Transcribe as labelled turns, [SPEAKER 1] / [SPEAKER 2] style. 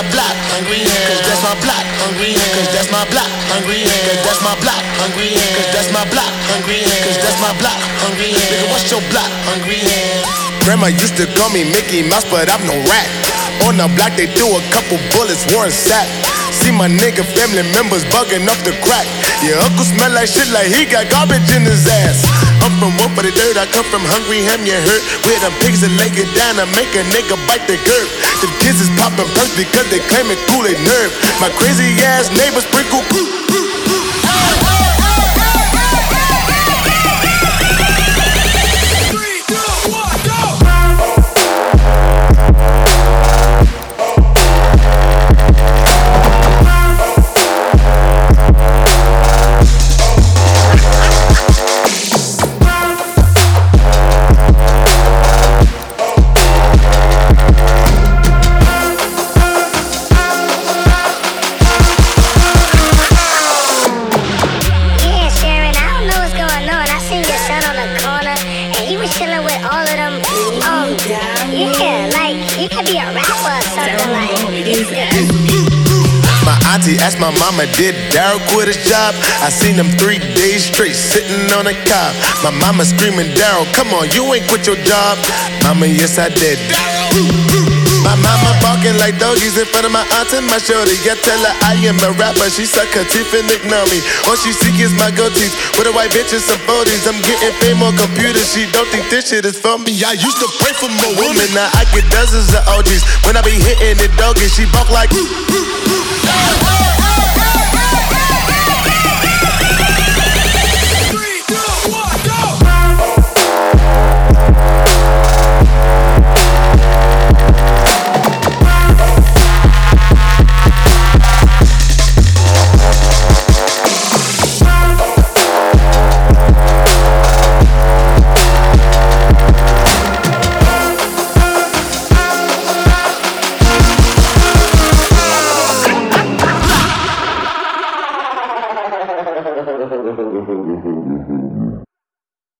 [SPEAKER 1] my block, hungry hands. Cause that's my block, hungry hands. Cause that's my block, hungry hands. Cause that's my block, hungry hands. Cause that's my block, hungry hands. Cause that's my block, hungry hands. Nigga, what's your block, hungry hands? Grandma used to call me Mickey Mouse, but I'm no rat. On the block they threw a couple bullets, Warren Sapp. See my nigga family members bugging up the crack. Your uncle smell like shit like he got garbage in his ass. I'm from one for the dirt, I come from Hungry Ham, you hurt. Where them pigs that lay it down and make a nigga bite the curb. The kids is popping punks because they claim it cool they nerve. My crazy ass neighbors sprinkle. My auntie asked my mama, did Daryl quit his job? I seen him 3 days straight sitting on a cob. My mama screaming, Daryl, come on, you ain't quit your job. Mama, yes I did. My mama barking like doggies in front of my aunt and my shorty. I tell her I am a rapper, she suck her teeth and ignore me. All she see is my gold teeth with a white bitch and some 40s. I'm getting fame on computers, she don't think this shit is for me. I used to pray for more women, now I get dozens of OGs. When I be hitting it doggy, she bark like
[SPEAKER 2] Thank you.